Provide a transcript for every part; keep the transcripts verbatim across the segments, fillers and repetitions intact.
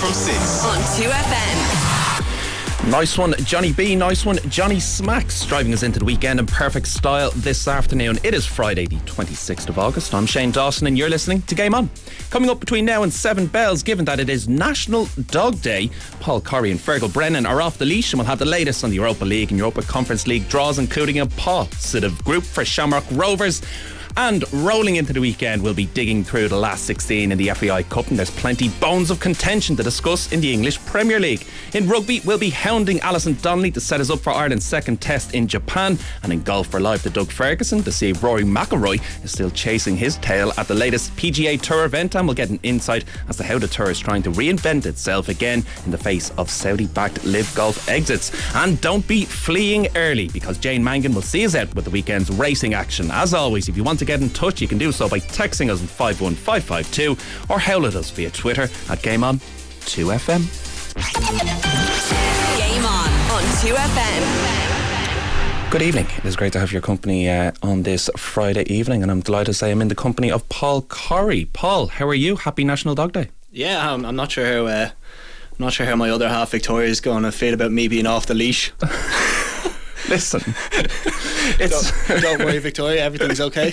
from six on two F M. Nice one, Johnny B. Nice one, Johnny Smacks, driving us into the weekend in perfect style this afternoon. It is Friday the twenty-sixth of August. I'm Shane Dawson and you're listening to Game On. Coming up between now and seven bells, given that it is National Dog Day, Paul Corry and Fergal Brennan are off the leash and we'll have the latest on the Europa League and Europa Conference League draws, including a positive group for Shamrock Rovers. And rolling into the weekend, we'll be digging through the last sixteen in the F A I Cup, and there's plenty bones of contention to discuss in the English Premier League. In rugby, we'll be hounding Alison Donnelly to set us up for Ireland's second test in Japan. And in golf, we're live to Doug Ferguson to see if Rory McIlroy is still chasing his tail at the latest P G A Tour event, and we'll get an insight as to how the tour is trying to reinvent itself again in the face of Saudi-backed Live Golf exits. And don't be fleeing early, because Jane Mangan will see us out with the weekend's racing action. As always, if you want to get in touch, you can do so by texting us on five one five five two or howl at us via Twitter at Game On two F M. Game On on two F M. Good evening. It is great to have your company uh, on this Friday evening, and I'm delighted to say I'm in the company of Paul Corry. Paul, how are you? Happy National Dog Day. Yeah, I'm, I'm not sure how uh, I'm not sure how my other half Victoria is going to feel about me being off the leash. Listen, it's don't, don't worry, Victoria, everything's okay.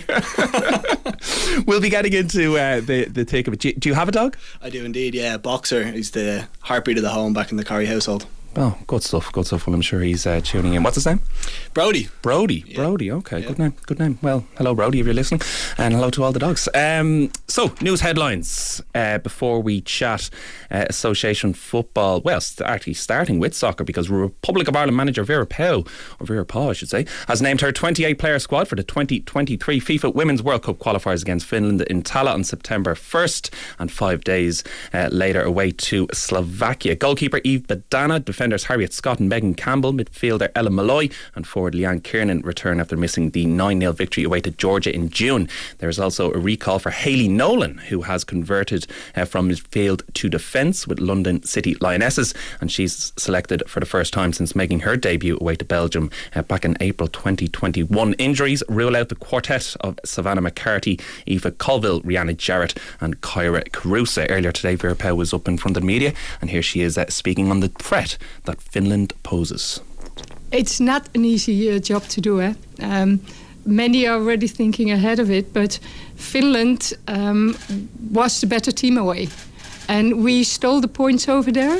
We'll be getting into uh, the the take of it. Do you, do you have a dog? I do indeed, yeah. Boxer. He's the heartbeat of the home back in the Corry household. Oh, good stuff, good stuff. Well, I'm sure he's uh, tuning in. What's his name? Brody. Brody, yeah. Brody, okay, yeah. good name, good name. Well, hello Brody if you're listening, and hello to all the dogs. Um, so, news headlines uh, before we chat uh, Association football. Well, st- actually starting with soccer, because Republic of Ireland manager Vera Pauw, or Vera Pauw I should say, has named her twenty-eight player squad for the twenty twenty-three FIFA Women's World Cup qualifiers against Finland in Tala on September first, and five days uh, later away to Slovakia. Goalkeeper Eve Badana, defenders Harriet Scott and Megan Campbell, midfielder Ella Malloy and forward Leanne Kiernan return after missing the nine nil victory away to Georgia in June. There is also a recall for Hayley Nolan, who has converted uh, from midfield to defence with London City Lionesses, and she's selected for the first time since making her debut away to Belgium uh, back in April twenty twenty-one. Injuries rule out the quartet of Savannah McCarthy, Aoife Colville, Rihanna Jarrett and Kyra Carusa. Earlier today, Vera Pauw was up in front of the media, and here she is uh, speaking on the threat that Finland poses. It's not an easy uh, job to do. Eh? Um, many are already thinking ahead of it, but Finland um, was the better team away, and we stole the points over there.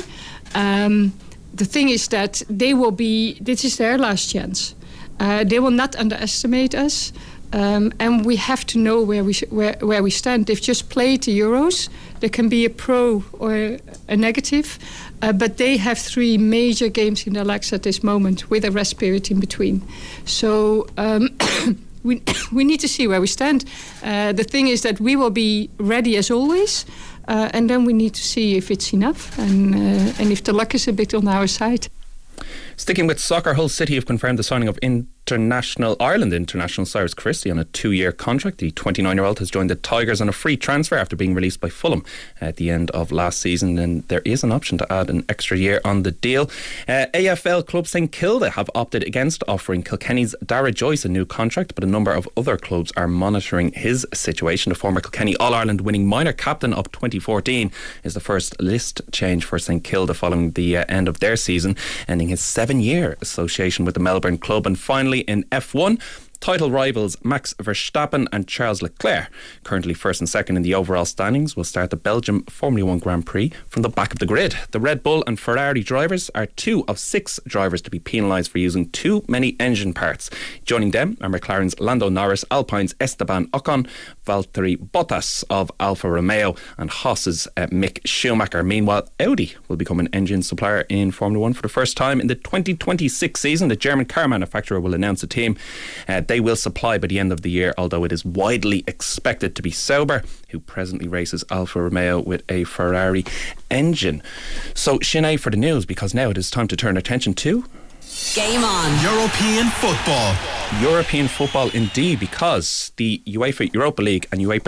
Um, the thing is that they will be, this is their last chance. Uh, they will not underestimate us. Um, and we have to know where we sh- where where we stand. They've just played the Euros. There can be a pro or a negative, uh, but they have three major games in their legs at this moment, with a rest period in between. So um, we we need to see where we stand. Uh, the thing is that we will be ready as always, uh, and then we need to see if it's enough and uh, and if the luck is a bit on our side. Sticking with soccer, Hull City have confirmed the signing of international Ireland international Cyrus Christie on a two-year contract. The twenty-nine-year-old has joined the Tigers on a free transfer after being released by Fulham at the end of last season, and there is an option to add an extra year on the deal. Uh, A F L club St Kilda have opted against offering Kilkenny's Dara Joyce a new contract, but a number of other clubs are monitoring his situation. The former Kilkenny All-Ireland winning minor captain of twenty fourteen is the first list change for St Kilda following the uh, end of their season, ending his seven-year association with the Melbourne club. And finally, in F one, title rivals Max Verstappen and Charles Leclerc, currently first and second in the overall standings, will start the Belgium Formula One Grand Prix from the back of the grid. The Red Bull and Ferrari drivers are two of six drivers to be penalised for using too many engine parts. Joining them are McLaren's Lando Norris, Alpine's Esteban Ocon, Valtteri Bottas of Alfa Romeo and Haas's uh, Mick Schumacher. Meanwhile, Audi will become an engine supplier in Formula One for the first time in the twenty twenty-six season. The German car manufacturer will announce a team uh, they will supply by the end of the year, although it is widely expected to be Sauber, who presently races Alfa Romeo with a Ferrari engine. So, Sinead, for the news, because now it is time to turn attention to Game On. European football. European football indeed, because the UEFA Europa League and UEFA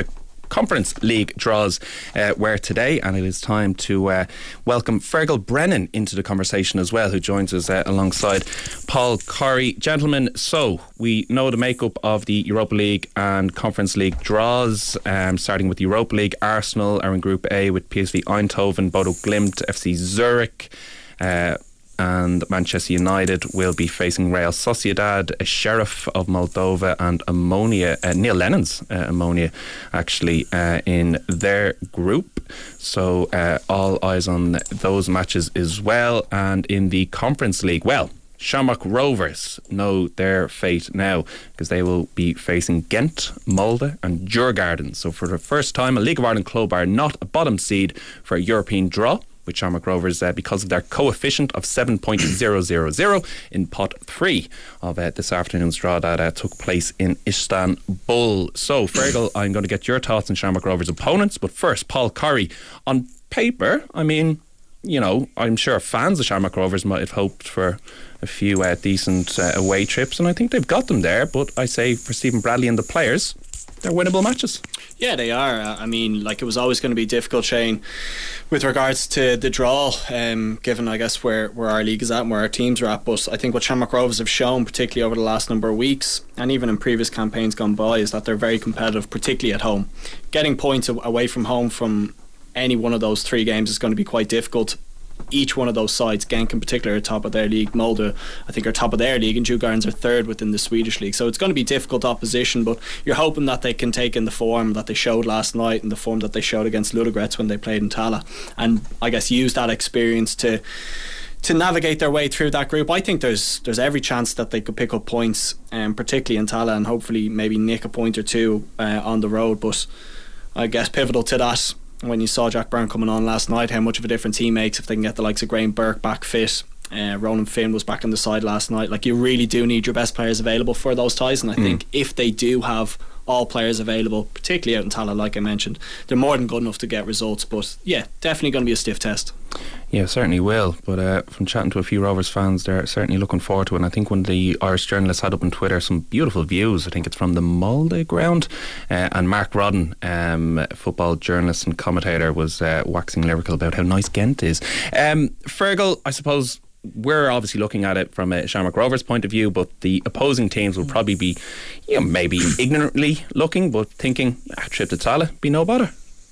Conference League draws uh, were today, and it is time to uh, welcome Fergal Brennan into the conversation as well, who joins us uh, alongside Paul Corry. Gentlemen, so we know the makeup of the Europa League and Conference League draws, um, starting with the Europa League. Arsenal are in Group A with P S V Eindhoven, Bodo Glimt, F C Zurich, uh, and Manchester United will be facing Real Sociedad, a Sheriff of Moldova and Ammonia, uh, Neil Lennon's uh, Ammonia actually uh, in their group. So uh, all eyes on those matches as well. And in the Conference League, well, Shamrock Rovers know their fate now, because they will be facing Ghent, Molde and Djurgården. So for the first time, a League of Ireland club are not a bottom seed for a European draw with Shamrock Rovers uh, because of their coefficient of seven point zero zero zero in pot three of uh, this afternoon's draw that uh, took place in Istanbul. So Fergal, I'm going to get your thoughts on Shamrock Rovers' opponents, but first, Paul Corry. On paper, I mean, you know, I'm sure fans of Shamrock Rovers might have hoped for a few uh, decent uh, away trips, and I think they've got them there, but I say for Stephen Bradley and the players, they're winnable matches. Yeah, they are. I mean, like, it was always going to be difficult, Shane, with regards to the draw, um, given, I guess, where, where our league is at and where our teams are at. But I think what Shamrock Rovers have shown, particularly over the last number of weeks, and even in previous campaigns gone by, is that they're very competitive, particularly at home. Getting points away from home from any one of those three games is going to be quite difficult. Each one of those sides, Genk in particular, are top of their league. Molde, I think, are top of their league, and Djurgården are third within the Swedish league. So it's going to be difficult opposition, but you're hoping that they can take in the form that they showed last night and the form that they showed against Ludogorets when they played in Tala, and I guess use that experience to to navigate their way through that group. I think there's there's every chance that they could pick up points, um, particularly in Tala, and hopefully maybe nick a point or two uh, on the road. But I guess pivotal to that, when you saw Jack Byrne coming on last night, how much of a difference he makes if they can get the likes of Graham Burke back fit. uh, Ronan Finn was back on the side last night. Like, you really do need your best players available for those ties, and I mm. think if they do have all players available, particularly out in Tala, like I mentioned, they're more than good enough to get results. But yeah, definitely going to be a stiff test. Yeah, certainly will. But uh, from chatting to a few Rovers fans, they're certainly looking forward to it. And I think one of the Irish journalists had up on Twitter some beautiful views. I think it's from the Molde ground. Uh, and Mark Rodden, um, football journalist and commentator, was uh, waxing lyrical about how nice Ghent is. Um, Fergal, I suppose we're obviously looking at it from a Shamrock Rovers point of view, but the opposing teams will probably be, you know, maybe ignorantly looking, but thinking, ah, trip to Tala, be no bother.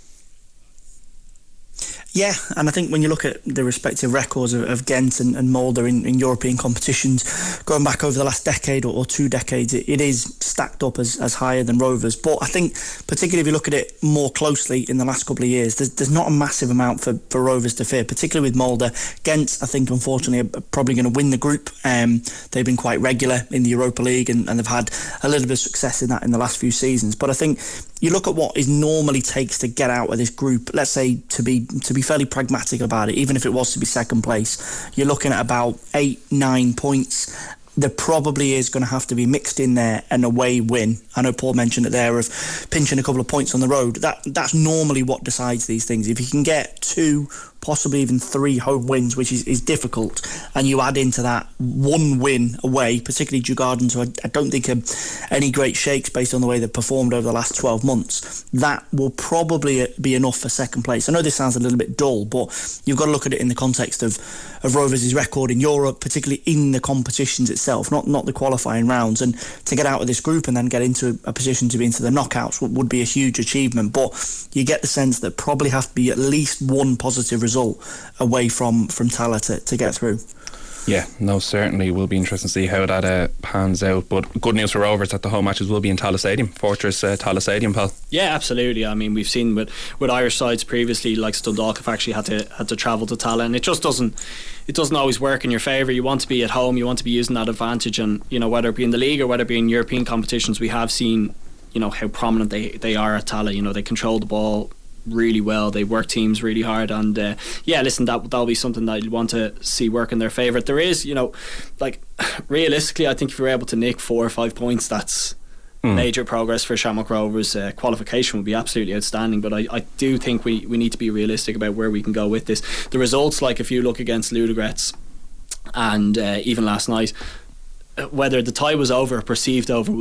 Yeah, and I think when you look at the respective records of, of Ghent and, and Molde in, in European competitions, going back over the last decade or, or two decades, it, it is stacked up as, as higher than Rovers. But I think, particularly if you look at it more closely in the last couple of years, there's, there's not a massive amount for, for Rovers to fear, particularly with Molde. Ghent, I think, unfortunately, are probably going to win the group. Um, they've been quite regular in the Europa League, and, and they've had a little bit of success in that in the last few seasons. But I think you look at what it normally takes to get out of this group, let's say to be to be fairly pragmatic about it, even if it was to be second place, you're looking at about eight, nine points. There probably is going to have to be mixed in there an away win. I know Paul mentioned it there of pinching a couple of points on the road. That That's normally what decides these things. If you can get two, possibly even three home wins, which is, is difficult, and you add into that one win away, particularly Djurgården, so I, I don't think are any great shakes based on the way they've performed over the last twelve months, that will probably be enough for second place. I know this sounds a little bit dull, but you've got to look at it in the context of, of Rovers' record in Europe, particularly in the competitions itself, not, not the qualifying rounds, and to get out of this group and then get into a position to be into the knockouts would, would be a huge achievement. But you get the sense that probably have to be at least one positive result away from, from Tala to, to get through. Yeah, no, certainly will be interesting to see how that uh, pans out. But good news for Rovers that the home matches will be in Tala Stadium, Fortress uh, Tala Stadium, Paul. Yeah, absolutely. I mean, we've seen with, with Irish sides previously, like Dundalk have actually had to had to travel to Tala, and it just doesn't it doesn't always work in your favour. You want to be at home, you want to be using that advantage, and you know, whether it be in the league or whether it be in European competitions, we have seen, you know, how prominent they, they are at Tala. You know, they control the ball really well, they work teams really hard, and uh, yeah, listen, that that'll be something that you'd want to see work in their favour. There is, you know, like realistically, I think if you're able to nick four or five points, that's mm. major progress for Shamrock Rovers. Uh, qualification would be absolutely outstanding, but I, I do think we, we need to be realistic about where we can go with this. The results, like if you look against Ludogorets and uh, even last night, whether the tie was over or perceived over was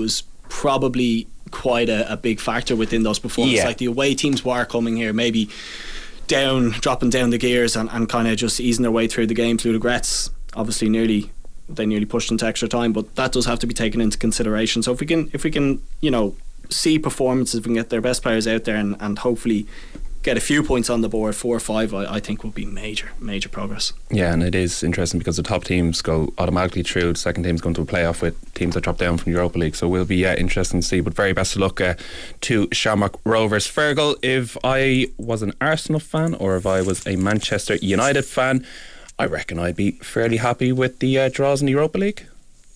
probably quite a, a big factor within those performances. Yeah. Like the away teams were coming here, maybe down, dropping down the gears and, and kind of just easing their way through the game. Through the Gretz, obviously, nearly they nearly pushed into extra time, but that does have to be taken into consideration. So if we can, if we can, you know, see performances, if we can get their best players out there and, and hopefully get a few points on the board, four or five, I, I think will be major, major progress. Yeah, and it is interesting because the top teams go automatically through. The second team's going to a playoff with teams that drop down from the Europa League. So it will be uh, interesting to see. But very best of luck uh, to Shamrock Rovers. Fergal, if I was an Arsenal fan or if I was a Manchester United fan, I reckon I'd be fairly happy with the uh, draws in the Europa League.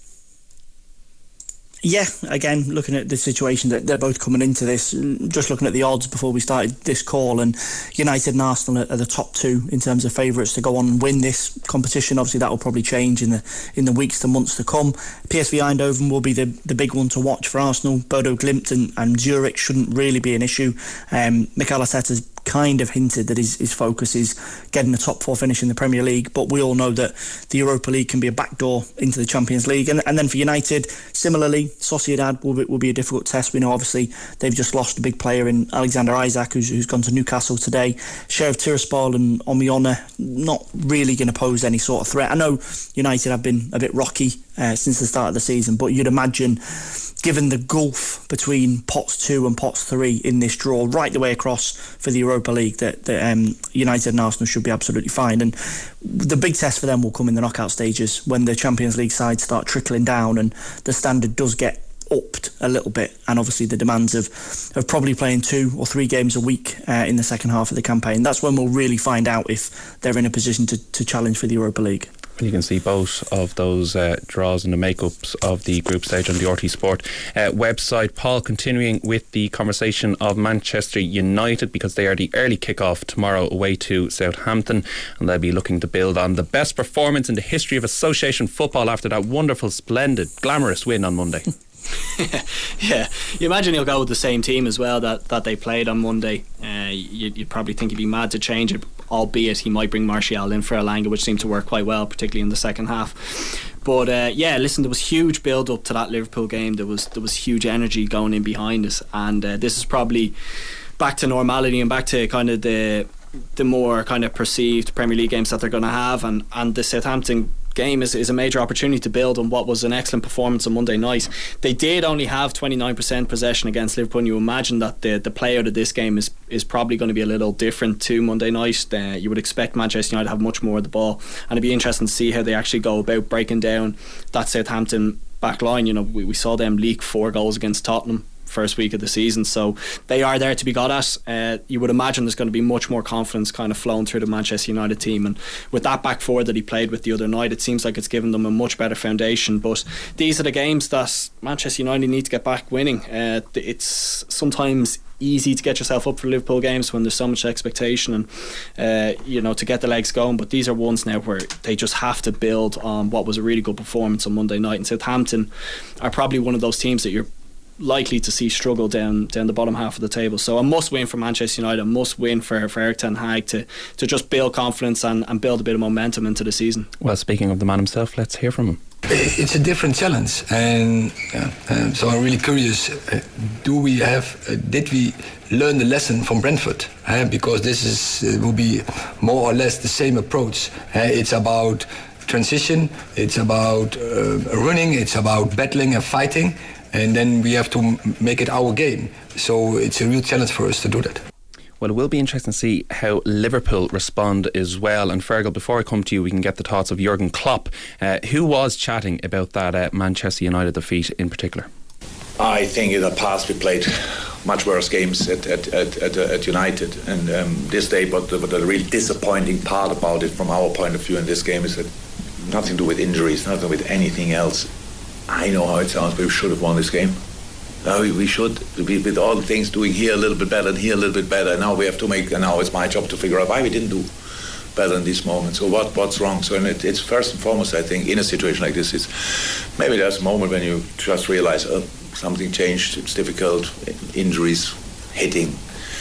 Yeah, again, looking at the situation that they're both coming into this, just looking at the odds before we started this call, and United and Arsenal are the top two in terms of favourites to go on and win this competition. Obviously, that will probably change in the in the weeks to months to come. P S V Eindhoven will be the, the big one to watch for Arsenal. Bodo Glimt and, and Zurich shouldn't really be an issue. Um, Mikel Arteta's kind of hinted that his, his focus is getting a top four finish in the Premier League, but we all know that the Europa League can be a backdoor into the Champions League. And, and then for United, similarly, Sociedad will be, will be a difficult test. We know obviously they've just lost a big player in Alexander Isak, who's, who's gone to Newcastle today. Sheriff Tiraspol and Omiona not really going to pose any sort of threat. I know United have been a bit rocky uh, since the start of the season, but you'd imagine, given the gulf between pots two and pots three in this draw right the way across for the Europa League, that, that um, United and Arsenal should be absolutely fine. And the big test for them will come in the knockout stages when the Champions League sides start trickling down and the standard does get upped a little bit, and obviously the demands of, of probably playing two or three games a week uh, in the second half of the campaign. That's when we'll really find out if they're in a position to, to challenge for the Europa League. You can see both of those uh, draws and the makeups of the group stage on the R T Sport uh, website. Paul, continuing with the conversation of Manchester United, because they are the early kick-off tomorrow away to Southampton, and they'll be looking to build on the best performance in the history of association football after that wonderful, splendid, glamorous win on Monday. Yeah, you imagine he'll go with the same team as well that, that they played on Monday. Uh, you'd, you'd probably think he'd be mad to change it, albeit he might bring Martial in for Elanga, which seemed to work quite well, particularly in the second half. But uh, yeah, listen, there was huge build up to that Liverpool game. There was there was huge energy going in behind us, and uh, this is probably back to normality and back to kind of the the more kind of perceived Premier League games that they're going to have, and, and the Southampton game is, is a major opportunity to build on what was an excellent performance on Monday night. They did only have twenty-nine percent possession against Liverpool, and you imagine that the, the play out of this game is, is probably going to be a little different to Monday night. Uh, you would expect Manchester United to have much more of the ball, and it'd be interesting to see how they actually go about breaking down that Southampton back line. You know, we, we saw them leak four goals against Tottenham first week of the season, so they are there to be got at. Uh, you would imagine there's going to be much more confidence kind of flowing through the Manchester United team, and with that back four that he played with the other night, it seems like it's given them a much better foundation. But these are the games that Manchester United need to get back winning. Uh, it's sometimes easy to get yourself up for Liverpool games when there's so much expectation and uh, you know, to get the legs going, but these are ones now where they just have to build on what was a really good performance on Monday night. And Southampton are probably one of those teams that you're likely to see struggle down down the bottom half of the table. So a must win for Manchester United, a must win for, for Erik ten Hag to, to just build confidence and, and build a bit of momentum into the season. Well, speaking of the man himself, let's hear from him. It's a different challenge, and yeah, um, so I'm really curious, uh, do we have uh, did we learn the lesson from Brentford? Uh, because this is uh, will be more or less the same approach. Uh, it's about transition, it's about uh, running, it's about battling and fighting, and then we have to make it our game. So it's a real challenge for us to do that. Well, it will be interesting to see how Liverpool respond as well. And Fergal, before I come to you, we can get the thoughts of Jurgen Klopp, uh, who was chatting about that uh, Manchester United defeat in particular. I think in the past we played much worse games at at, at, at, at United, and um, this day, but the, the real disappointing part about it from our point of view in this game is that nothing to do with injuries, nothing with anything else. I know how it sounds, but we should have won this game. No, we should, with all the things doing here a little bit better and here a little bit better. Now we have to make, and now it's my job to figure out why we didn't do better in this moment. So what what's wrong? So and it, it's first and foremost, I think, in a situation like this, is maybe there's a moment when you just realize oh, something changed. It's difficult, injuries hitting,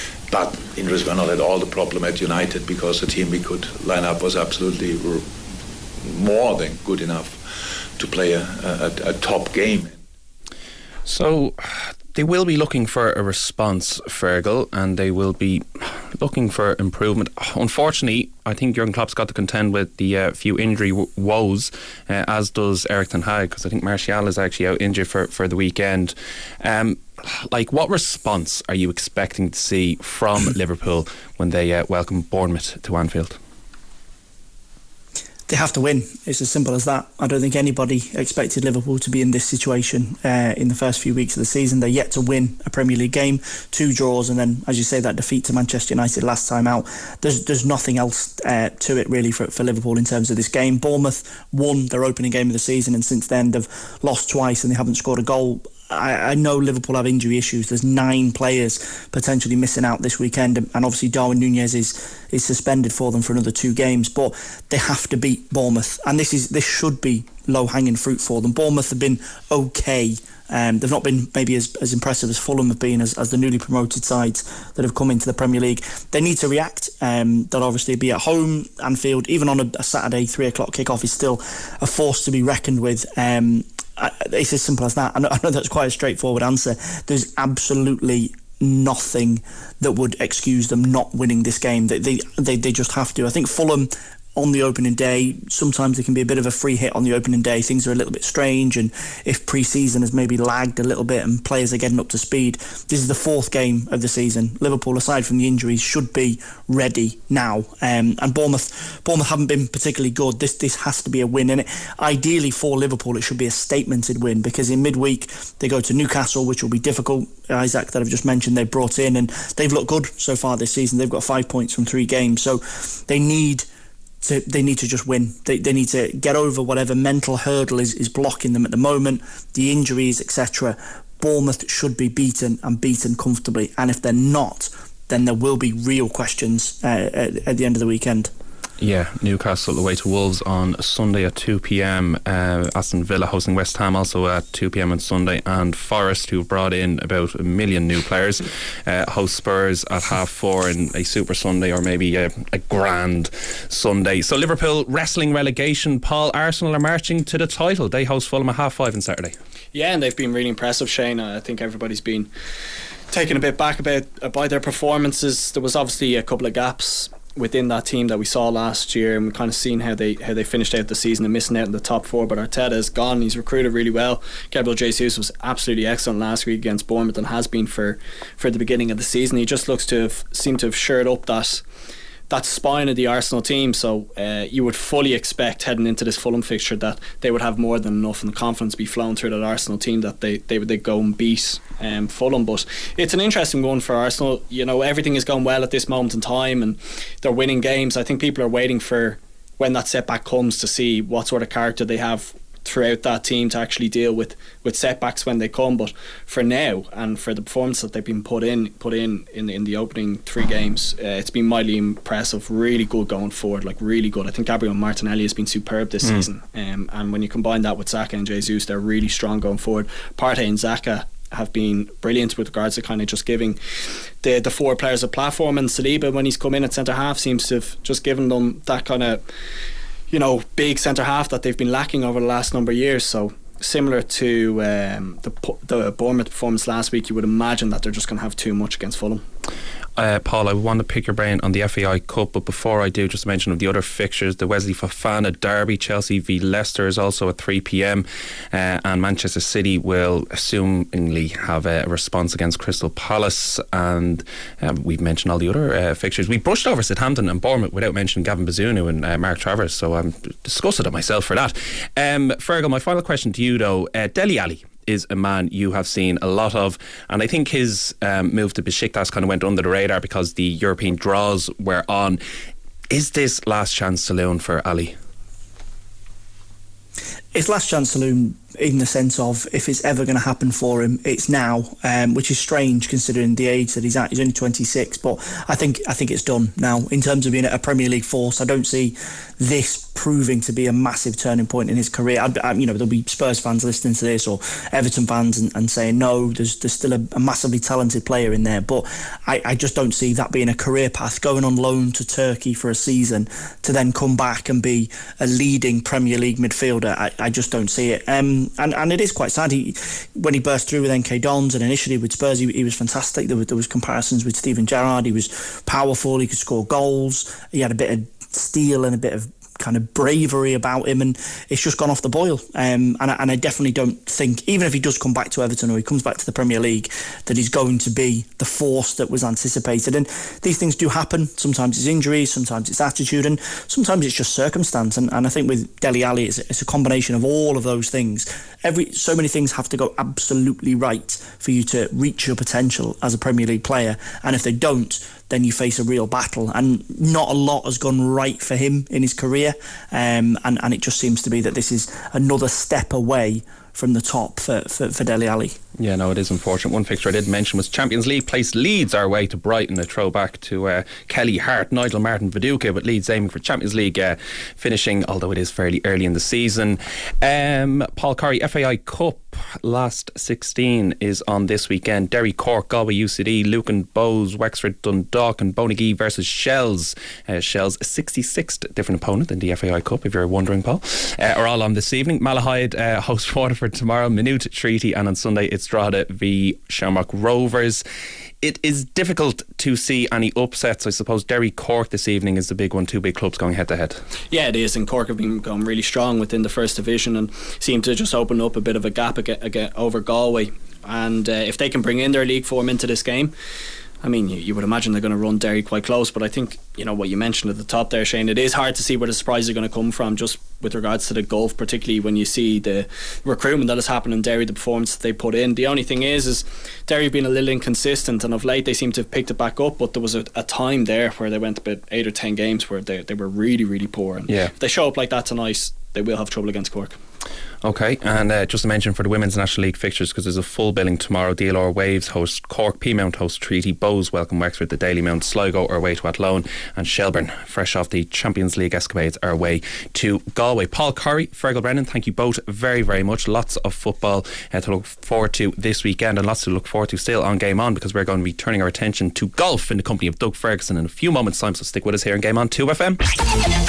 but injuries were not at all the problem at United, because the team we could line up was absolutely more than good enough to play a, a, a top game. So they will be looking for a response, Fergal, and they will be looking for improvement. Unfortunately, I think Jurgen Klopp's got to contend with the uh, few injury w- woes, uh, as does Erik ten Hag, because I think Martial is actually out injured for, for the weekend. Um, like, what response are you expecting to see from Liverpool when they uh, welcome Bournemouth to Anfield? They have to win. It's as simple as that. I don't think anybody expected Liverpool to be in this situation uh, in the first few weeks of the season. They're yet to win a Premier League game, two draws, and then, as you say, that defeat to Manchester United last time out. There's there's nothing else uh, to it really for, for Liverpool in terms of this game. Bournemouth won their opening game of the season, and since then they've lost twice and they haven't scored a goal. I, I know Liverpool have injury issues. There's nine players potentially missing out this weekend, and obviously Darwin Núñez is is suspended for them for another two games. But they have to beat Bournemouth, and this is this should be low-hanging fruit for them. Bournemouth have been okay. Um, they've not been maybe as, as impressive as Fulham have been, as, as the newly promoted sides that have come into the Premier League. They need to react. Um, they'll obviously be at home. Anfield, even on a, a Saturday three o'clock kickoff, is still a force to be reckoned with. Um, It's as simple as that. I know, I know that's quite a straightforward answer. There's absolutely nothing that would excuse them not winning this game. They, they, they, they just have to. I think Fulham, on the opening day, sometimes there can be a bit of a free hit on the opening day. Things are a little bit strange, and if pre-season has maybe lagged a little bit and players are getting up to speed, this is the fourth game of the season. Liverpool, aside from the injuries, should be ready now. Um, and Bournemouth, Bournemouth haven't been particularly good. This this has to be a win, and it, ideally for Liverpool, it should be a statemented win, because in midweek they go to Newcastle, which will be difficult. Isaac, that I've just mentioned, they've brought in, and they've looked good so far this season. They've got five points from three games, so they need. To, they need to just win. They, they need to get over whatever mental hurdle is, is blocking them at the moment, the injuries, et cetera. Bournemouth should be beaten, and beaten comfortably. And if they're not, then there will be real questions uh, at, at the end of the weekend. Yeah, Newcastle away to Wolves on Sunday at two p.m. Uh, Aston Villa hosting West Ham also at two p.m. on Sunday, and Forest, who brought in about a million new players, uh, host Spurs at half four in a Super Sunday, or maybe a, a grand Sunday. So Liverpool wrestling relegation. Paul, Arsenal are marching to the title. They host Fulham at half five on Saturday. Yeah, and they've been really impressive, Shane. I think everybody's been taken a bit back about uh, by their performances. There was obviously a couple of gaps within that team that we saw last year, and we've kind of seen how they how they finished out the season and missing out in the top four. But Arteta is gone. He's recruited really well. Gabriel Jesus was absolutely excellent last week against Bournemouth, and has been for for the beginning of the season. He just looks to have seemed to have shored up that that spine of the Arsenal team. So uh, you would fully expect heading into this Fulham fixture that they would have more than enough, and the confidence be flowing through that Arsenal team that they they would they go and beat um, Fulham. But it's an interesting one for Arsenal. You know, everything is going well at this moment in time, and they're winning games. I think people are waiting for when that setback comes to see what sort of character they have throughout that team to actually deal with, with setbacks when they come. But for now, and for the performance that they've been put in put in in the, in the opening three games, uh, it's been mildly impressive. Really good going forward, like really good. I think Gabriel Martinelli has been superb this mm. season, um, and when you combine that with Saka and Jesus, they're really strong going forward. Partey and Xhaka have been brilliant with regards to kind of just giving the the four players a platform, and Saliba, when he's come in at centre half, seems to have just given them that kind of, you know, big centre half that they've been lacking over the last number of years. So similar to um, the the Bournemouth performance last week, you would imagine that they're just going to have too much against Fulham. Uh, Paul, I want to pick your brain on the F A I Cup, but before I do, just mention of the other fixtures. The Wesley Fofana derby, Chelsea v Leicester, is also at three p.m, uh, and Manchester City will assumingly have a response against Crystal Palace. And um, we've mentioned all the other uh, fixtures. We brushed over Southampton and Bournemouth without mentioning Gavin Bazunu and uh, Mark Travers, so I'm disgusted at myself for that. um, Fergal, my final question to you though, uh, Dele Alli is a man you have seen a lot of, and I think his um, move to Besiktas kind of went under the radar because the European draws were on. Is this last chance saloon for Ali? It's last chance saloon in the sense of, if it's ever going to happen for him, it's now, um, which is strange considering the age that he's at. He's only twenty-six, but I think I think it's done now in terms of being a Premier League force. I don't see this proving to be a massive turning point in his career. I, I, you know, there'll be Spurs fans listening to this, or Everton fans, and, and saying no, there's there's still a, a massively talented player in there, but I, I just don't see that being a career path. Going on loan to Turkey for a season to then come back and be a leading Premier League midfielder, I, I just don't see it. Um, Um, and, and it is quite sad. He, when he burst through with N K Dons and initially with Spurs, he, he was fantastic. There was, there was comparisons with Steven Gerrard. He was powerful. He could score goals. He had a bit of steel and a bit of kind of bravery about him, and it's just gone off the boil. Um, and, I, and I definitely don't think, even if he does come back to Everton or he comes back to the Premier League, that he's going to be the force that was anticipated. And these things do happen. Sometimes it's injuries, sometimes it's attitude, and sometimes it's just circumstance. And, and I think with Dele Alli, it's, it's a combination of all of those things. Every so many things have to go absolutely right for you to reach your potential as a Premier League player. And if they don't, then you face a real battle, and not a lot has gone right for him in his career, um, and, and it just seems to be that this is another step away from the top for, for, for Dele Alli. Yeah, no, it is unfortunate. One fixture I did mention was Champions League placed Leeds our way to Brighton, a throwback to uh, Kelly Hart, Nigel Martin, Viduka, but Leeds aiming for Champions League uh, finishing, although it is fairly early in the season. Um, Paul Corey, F A I Cup last sixteen is on this weekend. Derry, Cork, Galway, U C D, Lucan, Bows, Wexford, Dundalk and Bonagee versus Shells. Uh, Shells, sixty-sixth different opponent in the F A I Cup, if you're wondering, Paul, uh, are all on this evening. Malahide uh, host Waterford tomorrow, Maynooth, Treaty, and on Sunday it's Drogheda v Shamrock Rovers. It is difficult to see any upsets. I suppose Derry Cork this evening is the big one, two big clubs going head to head. Yeah, it is, and Cork have been going really strong within the first division and seem to just open up a bit of a gap again, again over Galway. And uh, if they can bring in their league form into this game, I mean, you, you would imagine they're going to run Derry quite close. But I think, you know, what you mentioned at the top there, Shane, it is hard to see where the surprises are going to come from, just with regards to the Gulf, particularly when you see the recruitment that has happened in Derry, the performance that they put in. The only thing is, is Derry have been a little inconsistent, and of late they seem to have picked it back up, but there was a, a time there where they went about eight or ten games where they, they were really, really poor. And yeah. if they show up like that tonight, they will have trouble against Cork. Okay, and uh, just to mention for the Women's National League fixtures, because there's a full billing tomorrow. D L R Waves host Cork, Peamount host Treaty, Bows welcome Wexford, the Daily Mount, Sligo are away to Athlone, and Shelburne, fresh off the Champions League escapades, are away to Galway. Paul Curry, Fergal Brennan, thank you both very, very much. Lots of football uh, to look forward to this weekend, and lots to look forward to still on Game On, because we're going to be turning our attention to golf in the company of Doug Ferguson in a few moments' time, so stick with us here on Game On two F M. R T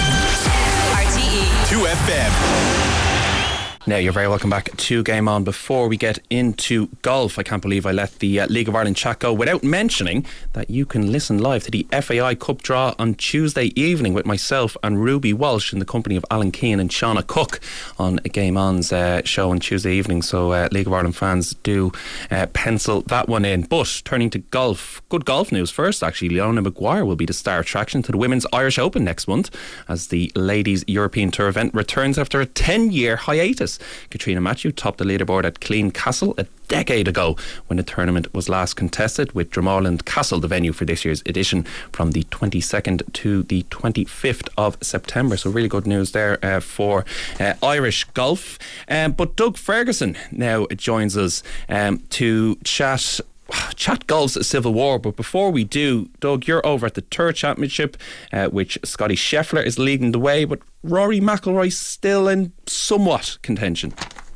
E two F M. Now, you're very welcome back to Game On. Before we get into golf, I can't believe I let the uh, League of Ireland chat go without mentioning that you can listen live to the F A I Cup draw on Tuesday evening with myself and Ruby Walsh in the company of Alan Keane and Shauna Cook on Game On's uh, show on Tuesday evening. So uh, League of Ireland fans, do uh, pencil that one in. But turning to golf, good golf news first actually. Leona Maguire will be the star attraction to the Women's Irish Open next month as the Ladies European Tour event returns after a ten year hiatus. Katrina Matthew topped the leaderboard at Clean Castle a decade ago when the tournament was last contested, with Dromoland Castle the venue for this year's edition from the twenty-second to the twenty-fifth of September. So really good news there uh, for uh, Irish golf. Um, but Doug Ferguson now joins us um, to chat Chat golf's civil war. But before we do, Doug, you're over at the Tour Championship, uh, which Scotty Scheffler is leading the way, but Rory McIlroy's still in somewhat contention.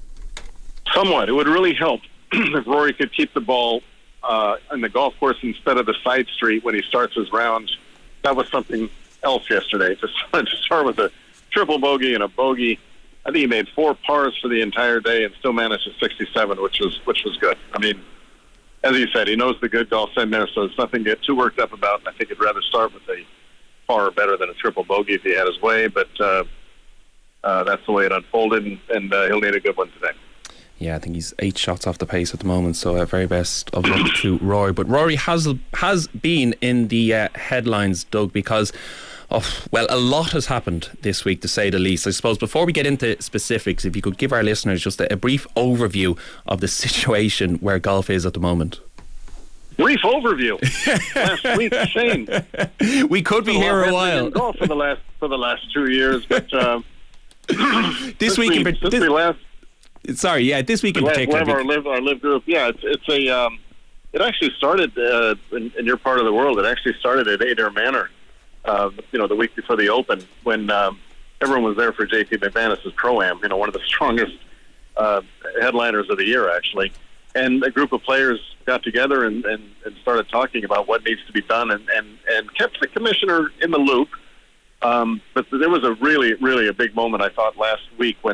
Somewhat. It would really help if Rory could keep the ball uh, on the golf course instead of the side street when he starts his round. That was something else yesterday. To, to start with a triple bogey and a bogey, I think he made four pars for the entire day and still managed a sixty-seven, which was which was good. I mean, as you said, he knows the good golf's in there, so it's nothing to get too worked up about. I think he'd rather start with a par better than a triple bogey if he had his way, but uh, uh, that's the way it unfolded, and, and uh, he'll need a good one today. Yeah, I think he's eight shots off the pace at the moment, so uh, very best of luck to Rory. But Rory has has been in the uh, headlines, Doug, because Oh, well, a lot has happened this week, to say the least. I suppose before we get into specifics, if you could give our listeners just a, a brief overview of the situation where golf is at the moment. Brief overview. Last week, Shane. We could be here a while. Golf for the last for the last two years, but uh, this, this week, week, in, this this, last, sorry, yeah, this week in particular. Live, our live our live group. Yeah, it's it's a. Um, it actually started uh, in, in your part of the world. It actually started at Adair Manor. Uh, you know, the week before the Open, when um, everyone was there for J T McManus's Pro-Am, you know, one of the strongest uh, headliners of the year, actually. And a group of players got together and, and, and started talking about what needs to be done, and, and, and kept the commissioner in the loop. Um, but there was a really, really a big moment, I thought, last week when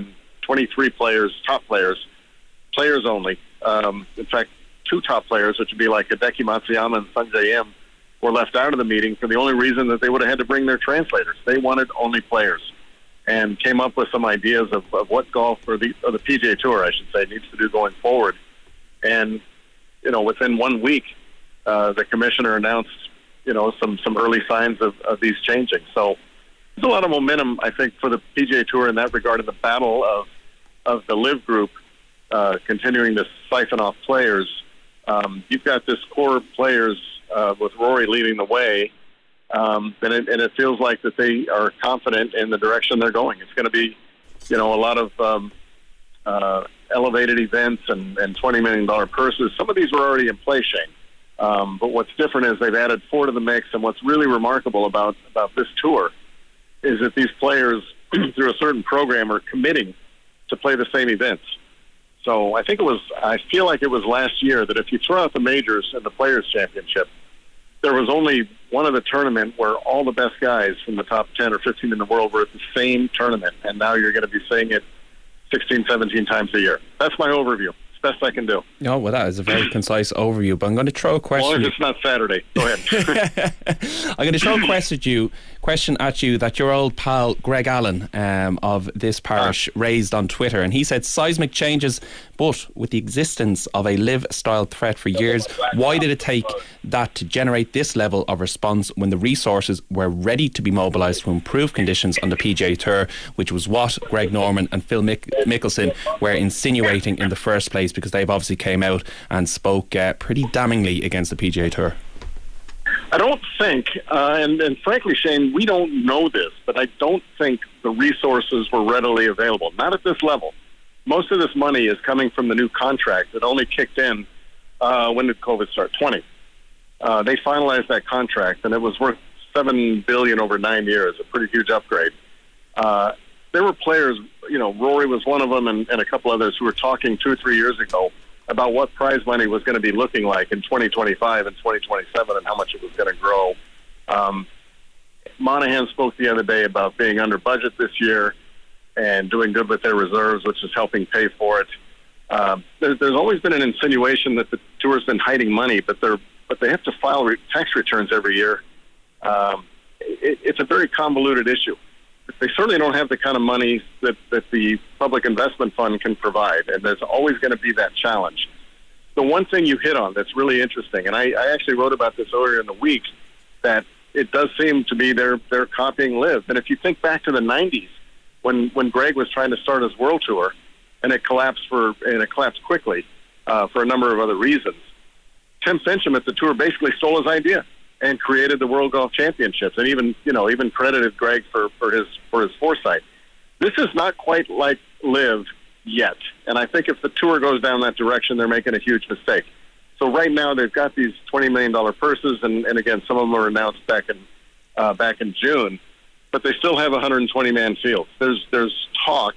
twenty-three players, top players, players only. Um, in fact, two top players, which would be like Hideki Matsuyama and Sanjay Im, were left out of the meeting for the only reason that they would have had to bring their translators. They wanted only players, and came up with some ideas of, of what golf, or the, or the P G A Tour, I should say, needs to do going forward. And, you know, within one week, uh, the commissioner announced, you know, some, some early signs of, of these changing. So there's a lot of momentum, I think, for the P G A Tour in that regard, in the battle of, of the LIV Group uh, continuing to siphon off players. Um, you've got this core players uh, with Rory leading the way, um, and, it, and it feels like that they are confident in the direction they're going. It's going to be, you know, a lot of um, uh, elevated events and, and twenty million dollars purses. Some of these were already in play, Shane. Um, but what's different is they've added four to the mix, and what's really remarkable about, about this tour is that these players, through a certain program, are committing to play the same events. So I think it was, I feel like it was last year that if you throw out the majors and the Players' Championship, there was only one other tournament where all the best guys from the top ten or fifteen in the world were at the same tournament, and now you're going to be seeing it sixteen, seventeen times a year. That's my overview. It's the best I can do. Oh, well, that is a very concise overview, but I'm going to throw a question. Well, if it's not Saturday, go ahead. I'm going to throw a question at you, question at you that your old pal Greg Allen um, of this parish ah. raised on Twitter, and he said seismic changes, but with the existence of a LIV-style threat for years, why did it take that to generate this level of response when the resources were ready to be mobilised to improve conditions on the P G A Tour, which was what Greg Norman and Phil Mick- Mickelson were insinuating in the first place, because they've obviously came out and spoke uh, pretty damningly against the P G A Tour? I don't think, uh, and, and frankly, Shane, we don't know this, but I don't think the resources were readily available. Not at this level. Most of this money is coming from the new contract that only kicked in, uh, when did COVID start? twenty. Uh, they finalized that contract, and it was worth seven billion dollars over nine years, a pretty huge upgrade. Uh, there were players, you know, Rory was one of them, and, and a couple others who were talking two or three years ago about what prize money was going to be looking like in twenty twenty-five and twenty twenty-seven and how much it was going to grow. Um, Monahan spoke the other day about being under budget this year and doing good with their reserves, which is helping pay for it. Uh, there, there's always been an insinuation that the tour's been hiding money, but they're but they have to file re- tax returns every year. Um, it, it's a very convoluted issue. They certainly don't have the kind of money that, that the Public Investment Fund can provide, and there's always going to be that challenge. The one thing you hit on that's really interesting, and I, I actually wrote about this earlier in the week, that it does seem to be they're, they're copying LIV. And if you think back to the nineties, when, when Greg was trying to start his World Tour, and it collapsed for and it collapsed quickly uh, for a number of other reasons, Tim Fincham at the tour basically stole his idea and created the World Golf Championships, and even you know even credited Greg for, for his for his foresight. This is not quite like LIV yet, and I think if the tour goes down that direction, they're making a huge mistake. So right now they've got these twenty million dollars purses, and, and again, some of them were announced back in uh, back in June, but they still have one hundred twenty man fields. There's there's talk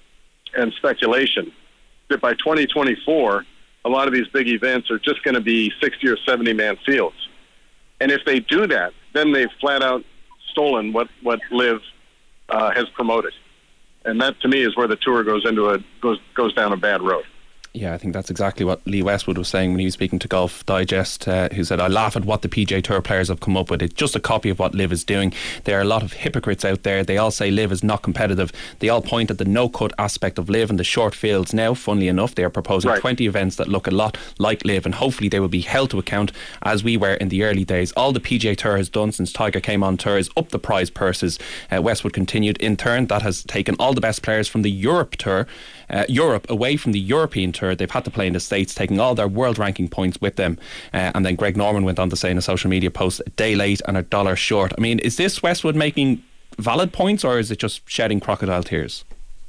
and speculation that by twenty twenty-four, a lot of these big events are just going to be sixty or seventy man fields. And if they do that, then they've flat out stolen what, what LIV uh, has promoted. And that, to me, is where the tour goes into a goes goes down a bad road. Yeah, I think that's exactly what Lee Westwood was saying when he was speaking to Golf Digest, uh, who said, I laugh at what the P G A Tour players have come up with. It's just a copy of what LIV is doing. There are a lot of hypocrites out there. They all say LIV is not competitive. They all point at the no-cut aspect of LIV and the short fields. Now, funnily enough, they are proposing right. twenty events that look a lot like LIV, and hopefully they will be held to account as we were in the early days. All the P G A Tour has done since Tiger came on tour is up the prize purses. Uh, Westwood continued, in turn, that has taken all the best players from the Europe Tour, uh, Europe away from the European Tour. They've had to play in the States, taking all their world ranking points with them. Uh, and then Greg Norman went on to say in a social media post, a day late and a dollar short. I mean, is this Westwood making valid points, or is it just shedding crocodile tears?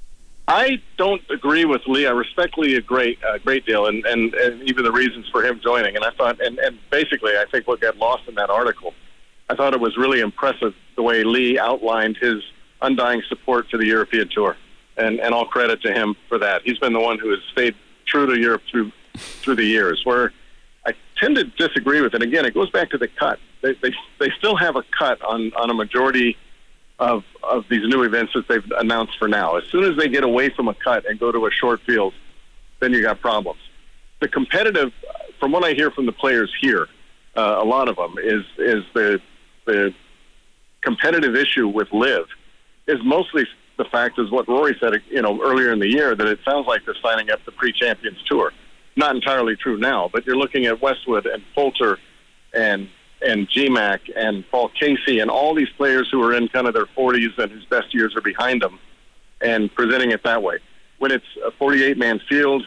I don't agree with Lee. I respect Lee a great, uh, great deal, and, and, and even the reasons for him joining. And I thought, and, and basically, I think what got lost in that article, I thought it was really impressive the way Lee outlined his undying support for the European Tour. And, and all credit to him for that. He's been the one who has stayed true to Europe through through the years. Where I tend to disagree with it. Again, it goes back to the cut. They they, they still have a cut on, on a majority of of these new events that they've announced for now. As soon as they get away from a cut and go to a short field, then you got problems. The competitive, from what I hear from the players here, uh, a lot of them, is is the the competitive issue with Liv is mostly the fact is what Rory said, you know, earlier in the year, that it sounds like they're signing up the pre-champions tour. Not entirely true now, but you're looking at Westwood and Poulter and and G MAC and Paul Casey and all these players who are in kind of their forties and whose best years are behind them, and presenting it that way. When it's a forty-eight man field,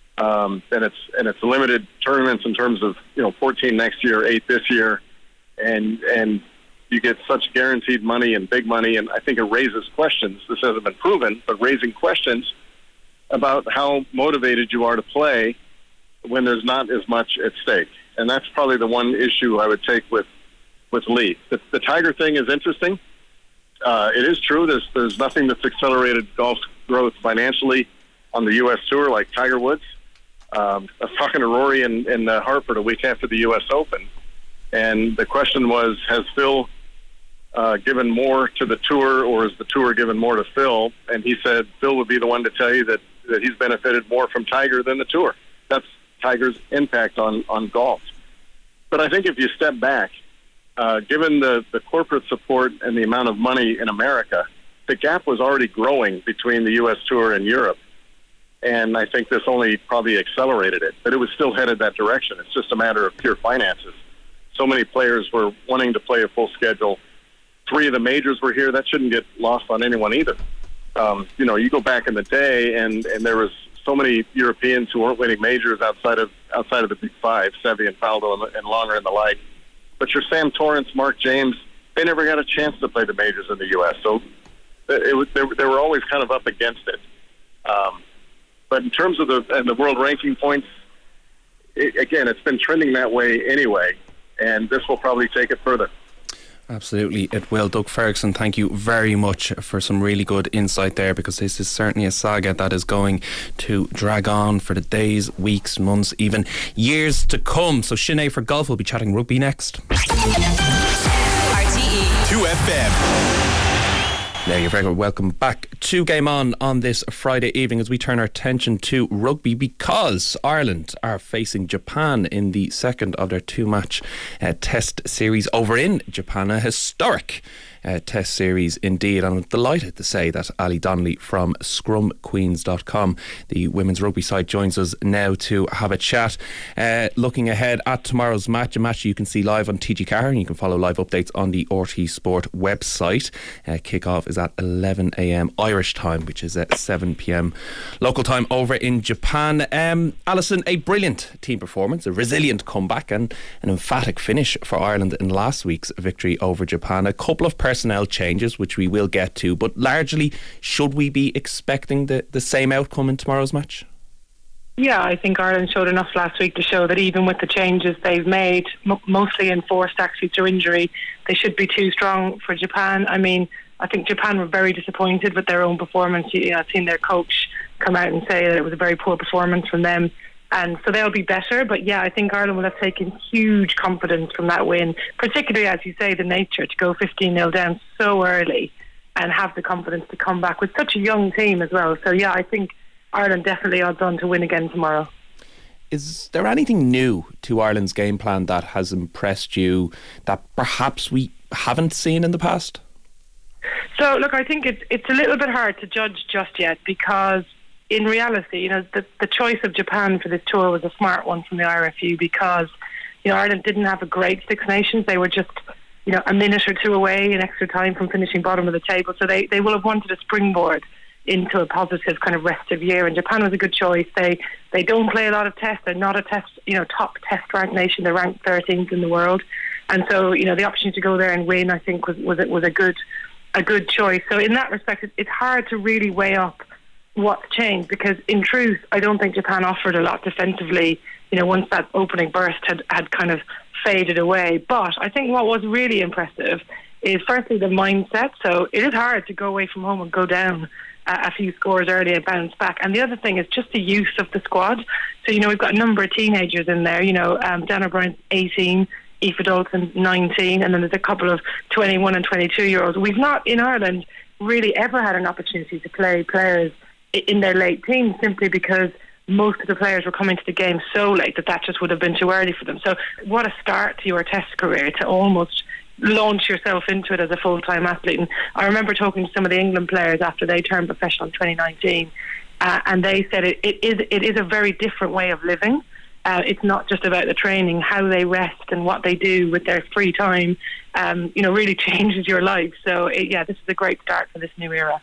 um, and it's and it's limited tournaments in terms of, you know, fourteen next year, eight this year, and and you get such guaranteed money and big money, and I think it raises questions. This hasn't been proven, but raising questions about how motivated you are to play when there's not as much at stake. And that's probably the one issue I would take with with Lee. The, the Tiger thing is interesting. Uh, it is true. There's there's nothing that's accelerated golf's growth financially on the U S Tour like Tiger Woods. Um, I was talking to Rory in, in uh, Hartford a week after the U S Open, and the question was, has Phil uh, given more to the Tour, or is the Tour given more to Phil? And he said Phil would be the one to tell you that, that he's benefited more from Tiger than the Tour. That's Tiger's impact on, on golf. But I think if you step back, uh, given the, the corporate support and the amount of money in America, the gap was already growing between the U S Tour and Europe. And I think this only probably accelerated it. But it was still headed that direction. It's just a matter of pure finances. So many players were wanting to play a full schedule. Three of the majors were here. That shouldn't get lost on anyone either. Um, you know, you go back in the day, and, and there was so many Europeans who weren't winning majors outside of outside of the Big Five, Seve and Faldo and, and Longer and the like. But your Sam Torrance, Mark James, they never got a chance to play the majors in the U S. So it was, they, they were always kind of up against it. Um, but in terms of the and the world ranking points, it, again, it's been trending that way anyway, and this will probably take it further. Absolutely, it will. Doug Ferguson, thank you very much for some really good insight there, because this is certainly a saga that is going to drag on for the days, weeks, months, even years to come. So Sinead for Golf will be chatting rugby next. R T E two F M. Now you're very welcome back to Game On on this Friday evening as we turn our attention to rugby, because Ireland are facing Japan in the second of their two-match uh, test series over in Japan. A historic Uh, test series indeed, and I'm delighted to say that Ali Donnelly from scrum queens dot com, the women's rugby site, joins us now to have a chat uh, looking ahead at tomorrow's match, a match you can see live on T G Car, and you can follow live updates on the R T Sport website. Uh, kick-off is at eleven a m Irish time, which is at seven p m local time over in Japan. um, Alison, a brilliant team performance, a resilient comeback, and an emphatic finish for Ireland in last week's victory over Japan. A couple of personnel changes, which we will get to, but largely, should we be expecting the, the same outcome in tomorrow's match? Yeah, I think Ireland showed enough last week to show that even with the changes they've made, m- mostly enforced actually through injury, they should be too strong for Japan. I mean, I think Japan were very disappointed with their own performance. You know, I've seen their coach come out and say that it was a very poor performance from them. And so they'll be better. But yeah, I think Ireland will have taken huge confidence from that win, particularly, as you say, the nature to go fifteen nil down so early and have the confidence to come back with such a young team as well. So yeah, I think Ireland definitely odds on to win again tomorrow. Is there anything new to Ireland's game plan that has impressed you that perhaps we haven't seen in the past? So look, I think it's it's a little bit hard to judge just yet, because in reality, you know, the, the choice of Japan for this tour was a smart one from the I R F U, because, you know, Ireland didn't have a great Six Nations. They were just, you know, a minute or two away in extra time from finishing bottom of the table. So they, they will have wanted a springboard into a positive kind of rest of year. And Japan was a good choice. They they don't play a lot of tests. They're not a test, you know, top test ranked nation. They're ranked thirteenth in the world. And so, you know, the opportunity to go there and win, I think, was was was a good a good choice. So in that respect, it's hard to really weigh up what's changed, because in truth I don't think Japan offered a lot defensively, you know, once that opening burst had, had kind of faded away. But I think what was really impressive is firstly the mindset. So it is hard to go away from home and go down uh, a few scores early and bounce back. And the other thing is just the use of the squad. So, you know, we've got a number of teenagers in there, you know, um, Dan O'Brien's eighteen, Aoife Dalton nineteen, and then there's a couple of twenty-one and twenty-two year olds. We've not in Ireland really ever had an opportunity to play players in their late teens, simply because most of the players were coming to the game so late that that just would have been too early for them. So what a start to your Test career, to almost launch yourself into it as a full-time athlete. And I remember talking to some of the England players after they turned professional in twenty nineteen, uh, and they said it, it is it is a very different way of living. Uh, it's not just about the training, how they rest and what they do with their free time, um, you know, really changes your life. So, it, yeah, this is a great start for this new era.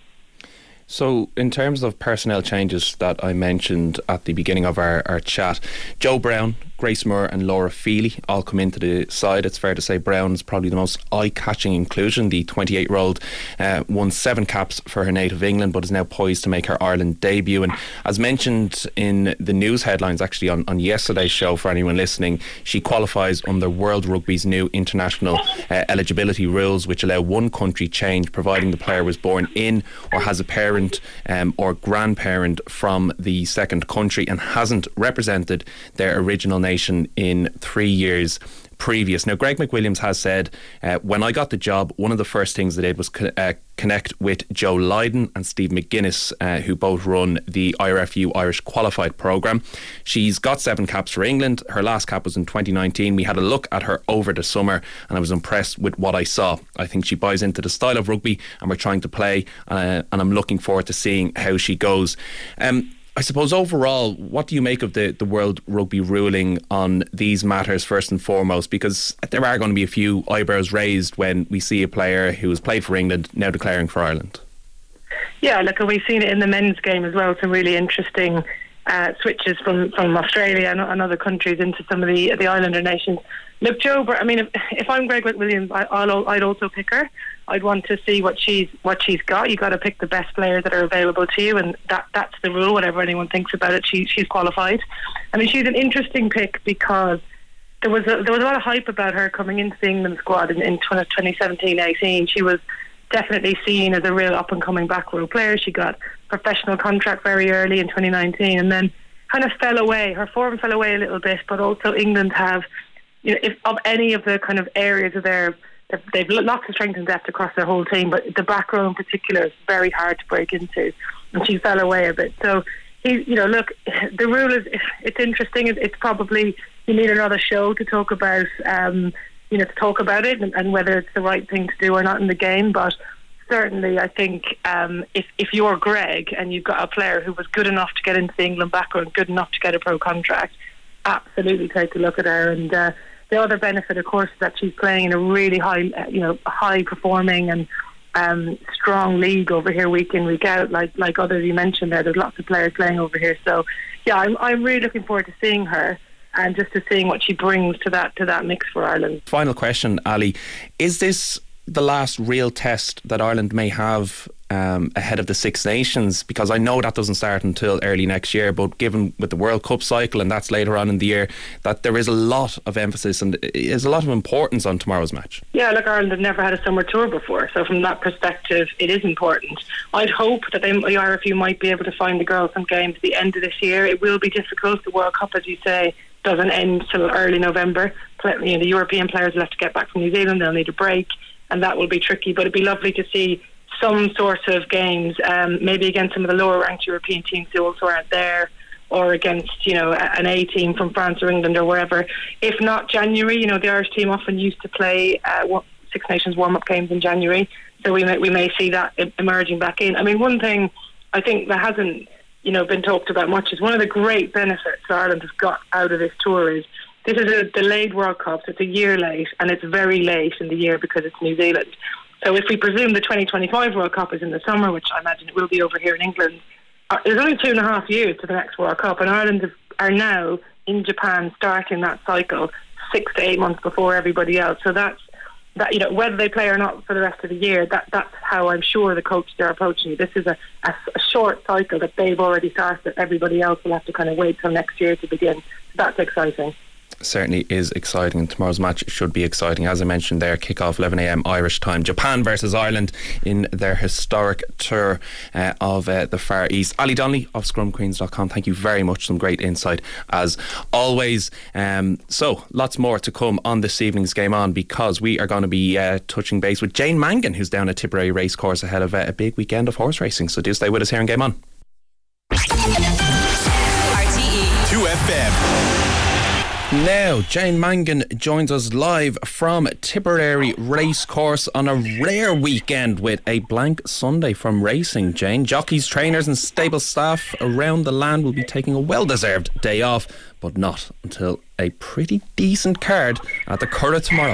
So, in terms of personnel changes that I mentioned at the beginning of our, our chat, Joe Brown, Grace Moore and Laura Feely all come into the side. It's fair to say Brown is probably the most eye-catching inclusion. The twenty-eight-year-old uh, won seven caps for her native England, but is now poised to make her Ireland debut. And as mentioned in the news headlines actually on, on yesterday's show, for anyone listening, she qualifies under World Rugby's new international uh, eligibility rules, which allow one country change providing the player was born in or has a parent um, or grandparent from the second country and hasn't represented their original nation in three years previous. Now, Greg McWilliams has said, uh, when I got the job, one of the first things I did was co- uh, connect with Joe Lydon and Steve McGuinness, uh, who both run the I R F U Irish Qualified Programme. She's got seven caps for England. Her last cap was in twenty nineteen. We had a look at her over the summer and I was impressed with what I saw. I think she buys into the style of rugby and we're trying to play, uh, and I'm looking forward to seeing how she goes. Um, I suppose overall, what do you make of the, the World Rugby ruling on these matters first and foremost? Because there are going to be a few eyebrows raised when we see a player who has played for England now declaring for Ireland. Yeah, look, we've seen it in the men's game as well. Some really interesting uh, switches from, from Australia and, and other countries into some of the the Islander nations. Look, Joe, I mean, if, if I'm Greg McWilliams, I, I'll, I'd also pick her. I'd want to see what she's what she's got. You've got to pick the best players that are available to you, and that that's the rule. Whatever anyone thinks about it, she she's qualified. I mean, she's an interesting pick because there was a, there was a lot of hype about her coming into the England squad in, in twenty seventeen eighteen. She was definitely seen as a real up and coming back row player. She got a professional contract very early in twenty nineteen, and then kind of fell away. Her form fell away a little bit, but also England have, you know, if of any of the kind of areas of their, they've lots of strength and depth across their whole team, but the back row in particular is very hard to break into, and she fell away a bit. So, he, you know, look, the rule is, it's interesting. It's probably, you need another show to talk about, um, you know, to talk about it and, and whether it's the right thing to do or not in the game. But certainly, I think um, if if you're Greg and you've got a player who was good enough to get into the England back row and good enough to get a pro contract, absolutely take a look at her. And uh, the other benefit, of course, is that she's playing in a really high, you know, high performing and um, strong league over here, week in, week out. Like like others you mentioned there, there's lots of players playing over here. So yeah, I'm I'm really looking forward to seeing her and just to seeing what she brings to that to that mix for Ireland. Final question, Ali, is this the last real test that Ireland may have um, ahead of the Six Nations? Because I know that doesn't start until early next year, but given with the World Cup cycle, and that's later on in the year, that there is a lot of emphasis and is a lot of importance on tomorrow's match. Yeah, look, Ireland have never had a summer tour before, so from that perspective it is important. I'd hope that they, the I R F U might be able to find the girls some games at the end of this year. It will be difficult. The World Cup, as you say, doesn't end till early November. You know, the European players will have to get back from New Zealand, they'll need a break, and that will be tricky, but it'd be lovely to see some sort of games, um, maybe against some of the lower ranked European teams who also aren't there, or against, you know, an A team from France or England or wherever. If not January, you know, the Irish team often used to play uh, Six Nations warm-up games in January, so we may, we may see that emerging back in. I mean, one thing I think that hasn't, you know, been talked about much is one of the great benefits Ireland has got out of this tour is this is a delayed World Cup, so it's a year late, and it's very late in the year because it's New Zealand. So if we presume the twenty twenty-five World Cup is in the summer, which I imagine it will be over here in England, uh, there's only two and a half years to the next World Cup, and Ireland have, are now in Japan starting that cycle six to eight months before everybody else. So that's, that, you know, whether they play or not for the rest of the year, that that's how I'm sure the coaches are approaching it. This is a, a, a short cycle that they've already started. Everybody else will have to kind of wait till next year to begin. So that's exciting. Certainly is exciting, and tomorrow's match should be exciting. As I mentioned there, kick-off eleven a m Irish time. Japan versus Ireland in their historic tour uh, of uh, the Far East. Ali Donnelly of scrum queens dot com, thank you very much. Some great insight as always. Um, so lots more to come on this evening's Game On, because we are going to be uh, touching base with Jane Mangan, who's down at Tipperary Racecourse ahead of uh, a big weekend of horse racing. So do stay with us here on Game On. R T E two F M. Now, Jane Mangan joins us live from Tipperary Racecourse on a rare weekend with a blank Sunday from racing. Jane, jockeys, trainers and stable staff around the land will be taking a well-deserved day off, but not until a pretty decent card at the Curragh tomorrow.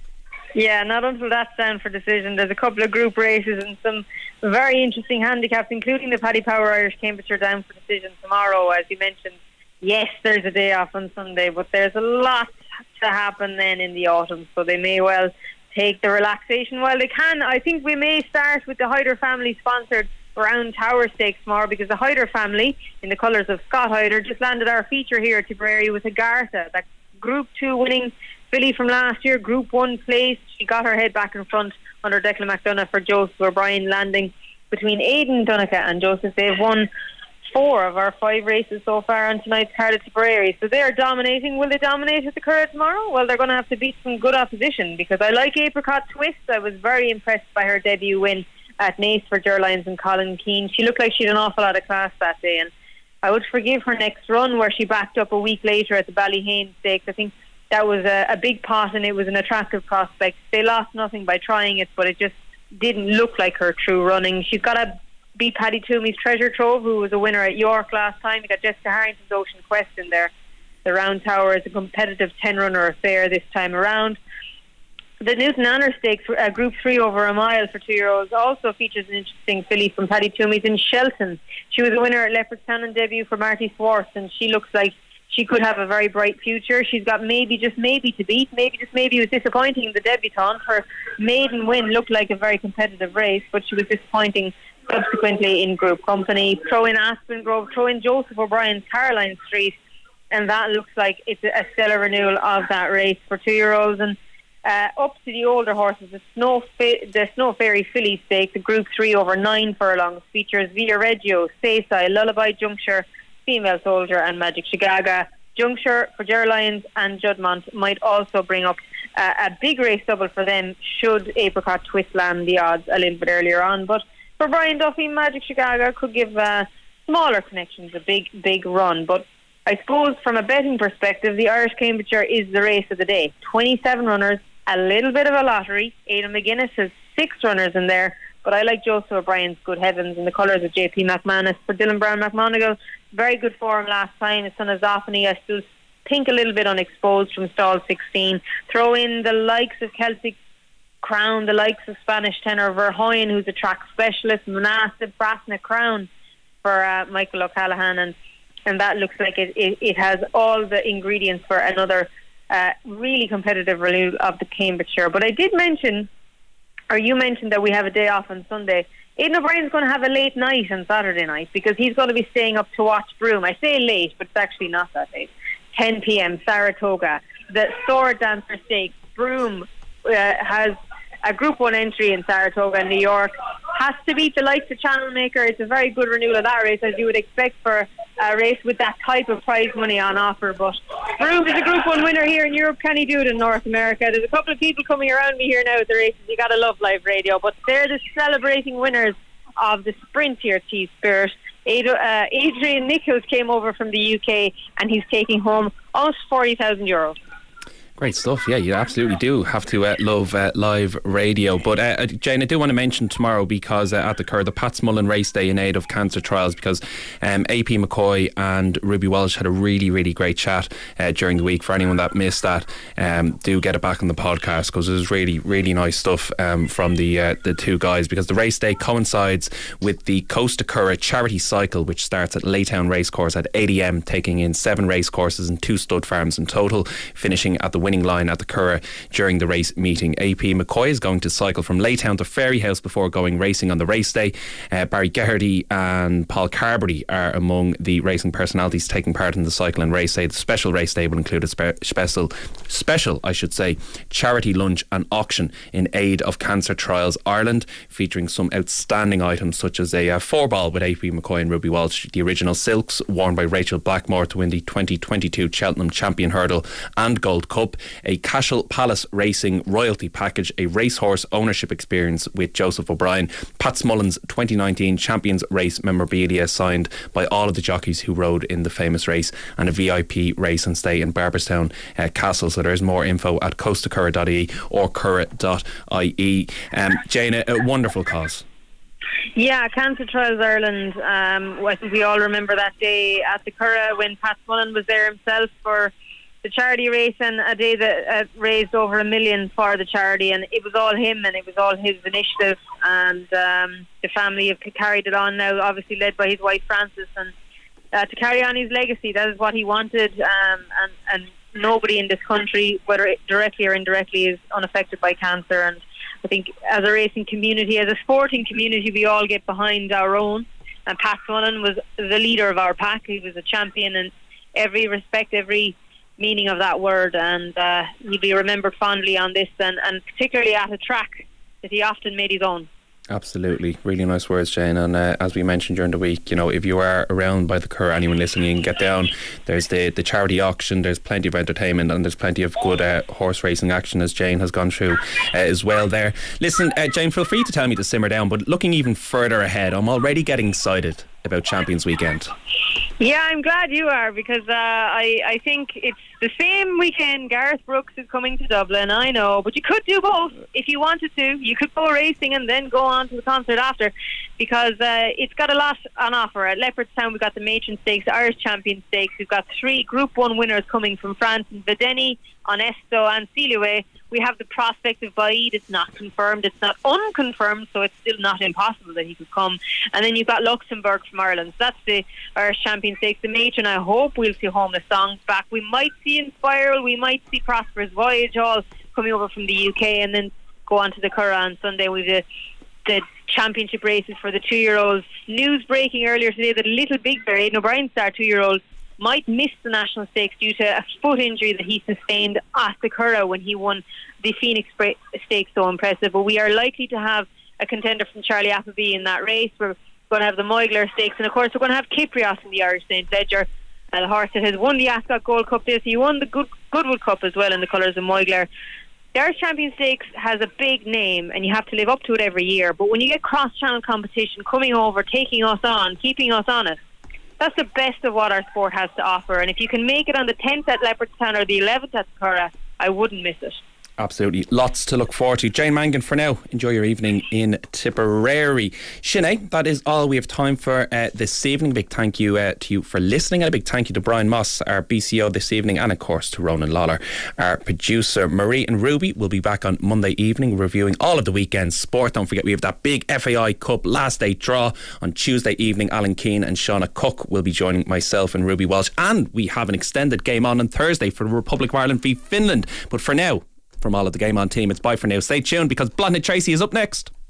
Yeah, not until that's down for decision. There's a couple of group races and some very interesting handicaps, including the Paddy Power Irish Cambridgeshire down for decision tomorrow, as you mentioned. Yes, there's a day off on Sunday, but there's a lot to happen then in the autumn, so they may well take the relaxation while they can. I think we may start with the Hyder family sponsored Round Tower Stakes tomorrow, because the Hyder family, in the colours of Scott Hyder, just landed our feature here at Tipperary with a Gartha, that Group two winning filly from last year, Group one place. She got her head back in front under Declan McDonough for Joseph O'Brien, landing between Aidan Donica and Joseph. They've won four of our five races so far on tonight's card at Tipperary, so they're dominating. Will they dominate at the Curragh tomorrow? Well, they're going to have to beat some good opposition, because I like Apricot Twist. I was very impressed by her debut win at Naas for Gerlines and Colin Keane. She looked like she had an awful lot of class that day, and I would forgive her next run where she backed up a week later at the Ballyhane Stakes. I think that was a, a big pot, and it was an attractive prospect. They lost nothing by trying it, but it just didn't look like her true running. She's got a beat Paddy Toomey's Treasure Trove, who was a winner at York last time. You got Jessica Harrington's Ocean Quest in there. The Round Tower is a competitive ten-runner affair this time around. The Newton Anner Stakes, uh, Group three over a mile for two-year-olds, also features an interesting filly from Paddy Toomey's in Shelton. She was a winner at Leopardstown on debut for Marty Swartz, and she looks like she could have a very bright future. She's got maybe, just maybe to beat. Maybe, just maybe, it was disappointing, the debutante. Her maiden win looked like a very competitive race, but she was disappointing subsequently in group company. Throw in Aspen Grove, throw in Joseph O'Brien's Caroline Street, and that looks like it's a stellar renewal of that race for two-year-olds. And uh, up to the older horses, the Snow Fa- the Snow Fairy Filly Stakes, the Group three over nine furlongs, features Via Reggio, Sayside, Lullaby Juncture, Female Soldier and Magic Chigaga. Juncture for Gerlines and Judmont might also bring up uh, a big race double for them should Apricot Twist land the odds a little bit earlier on. But for Brian Duffy, Magic Chicago could give uh, smaller connections a big, big run. But I suppose from a betting perspective, the Irish Cambridgeshire is the race of the day. twenty-seven runners, a little bit of a lottery. Aidan McGuinness has six runners in there, but I like Joseph O'Brien's Good Heavens in the colours of J P McManus. For Dylan Brown McMonigal, very good form last time. His son of Zophany, I still think a little bit unexposed from stall sixteen. Throw in the likes of Celtic Crown, the likes of Spanish tenor Verhoeven, who's a track specialist, Manasa Brasna Crown for uh, Michael O'Callaghan, and and that looks like it, it, it has all the ingredients for another uh, really competitive renewal of the Cambridgeshire. But I did mention, or you mentioned, that we have a day off on Sunday. Aidan O'Brien's going to have a late night on Saturday night, because he's going to be staying up to watch Broome. I say late, but it's actually not that late. ten p.m. Saratoga, the Sword Dancer Stakes. Broome uh, has a Group one entry in Saratoga, New York. Has to beat the likes of Channel Maker. It's a very good renewal of that race, as you would expect for a race with that type of prize money on offer. But Broome is a Group one winner here in Europe. Can he do it in North America? There's a couple of people coming around me here now at the races. You got to love live radio. But they're the celebrating winners of the sprint here, T Spirit. Ad- uh, Adrian Nichols came over from the U K, and he's taking home almost forty thousand euros. Great stuff. Yeah, you absolutely do have to uh, love uh, live radio. But uh, Jane, I do want to mention tomorrow, because uh, at the Curragh, the Pat Smullen race day in aid of cancer trials, because um, A P McCoy and Ruby Walsh had a really, really great chat uh, during the week. For anyone that missed that, um, do get it back on the podcast, because it was really, really nice stuff um, from the uh, the two guys, because the race day coincides with the Coast to Curragh charity cycle, which starts at Laytown Racecourse at eight a.m, taking in seven race courses and two stud farms in total, finishing at the winning line at the Curragh during the race meeting. A P McCoy is going to cycle from Laytown to Fairyhouse before going racing on the race day. Uh, Barry Geraghty and Paul Carberry are among the racing personalities taking part in the cycle and race day. The special race day will include a spe- special, special, I should say, charity lunch and auction in aid of Cancer Trials Ireland, featuring some outstanding items such as a uh, four ball with A P McCoy and Ruby Walsh, the original silks worn by Rachel Blackmore to win the twenty twenty-two Cheltenham Champion Hurdle and Gold Cup, a Cashel Palace Racing royalty package, a racehorse ownership experience with Joseph O'Brien, Pat Smullen's twenty nineteen Champions Race memorabilia signed by all of the jockeys who rode in the famous race, and a V I P race and stay in Barberstown uh, Castle. So there's more info at coast to curragh dot I E or curragh dot I E. Um, Jane, a, a wonderful cause. Yeah, Cancer Trials Ireland. Um, I think we all remember that day at the Curragh when Pat Smullen was there himself for the charity race, and a day that uh, raised over a million for the charity, and it was all him and it was all his initiative, and um, the family have carried it on now, obviously led by his wife Frances, and uh, to carry on his legacy. That is what he wanted, um, and, and nobody in this country, whether directly or indirectly, is unaffected by cancer. And I think as a racing community, as a sporting community, we all get behind our own, and Pat Smullen was the leader of our pack. He was a champion in every respect, every meaning of that word, and uh, he'll be remembered fondly on this, and, and particularly at a track that he often made his own. Absolutely, really nice words, Jane. And uh, as we mentioned during the week, you know, if you are around by the Curragh, anyone listening, get down. There's the, the charity auction, there's plenty of entertainment, and there's plenty of good uh, horse racing action, as Jane has gone through uh, as well there. Listen, uh, Jane, feel free to tell me to simmer down, but looking even further ahead, I'm already getting excited about Champions Weekend. Yeah, I'm glad you are, because uh, I, I think it's the same weekend. Gareth Brooks is coming to Dublin, I know, but you could do both if you wanted to. You could go racing and then go on to the concert after, because uh, it's got a lot on offer. At Leopardstown we've got the Matron Stakes, the Irish Champion Stakes. We've got three Group one winners coming from France, in Vedeni, Onesto and Siliwe. We have the prospect of Baid. It's not confirmed, it's not unconfirmed, so it's still not impossible that he could come. And then you've got Luxembourg from Ireland. So that's the Irish Champion Stakes. The Matron, I hope we'll see Homeless Songs back. We might see Inspiral, we might see Prosperous Voyage, all coming over from the U K, and then go on to the Curragh on Sunday with the, the championship races for the two-year-olds. News breaking earlier today that Little Big Bear, Aidan O'Brien star two-year-old, might miss the National Stakes due to a foot injury that he sustained at the Curragh when he won the Phoenix Stakes. So impressive. But we are likely to have a contender from Charlie Appleby in that race. We're going to have the Moigler Stakes, and of course we're going to have Kiprios in the Irish Saint Ledger, uh, the horse that has won the Ascot Gold Cup this. He won the Good, Goodwood Cup as well in the colours of Moigler. The Irish Champion Stakes has a big name, and you have to live up to it every year. But when you get cross-channel competition coming over, taking us on, keeping us on it, that's the best of what our sport has to offer. And if you can make it on the tenth at Leopardstown or the eleventh at Curragh, I wouldn't miss it. Absolutely. Lots to look forward to. Jane Mangan, for now, enjoy your evening in Tipperary. Sinead, that is all we have time for uh, this evening. A big thank you uh, to you for listening, and a big thank you to Brian Moss, our B C O this evening, and of course to Ronan Lawler, our producer. Marie and Ruby will be back on Monday evening reviewing all of the weekend's sport. Don't forget we have that big F A I Cup last day draw on Tuesday evening. Alan Keane and Shauna Cook will be joining myself and Ruby Walsh, and we have an extended game on on Thursday for the Republic of Ireland v Finland. But for now, from all of the Game On team, it's bye for now. Stay tuned, because Blonde Tracy is up next.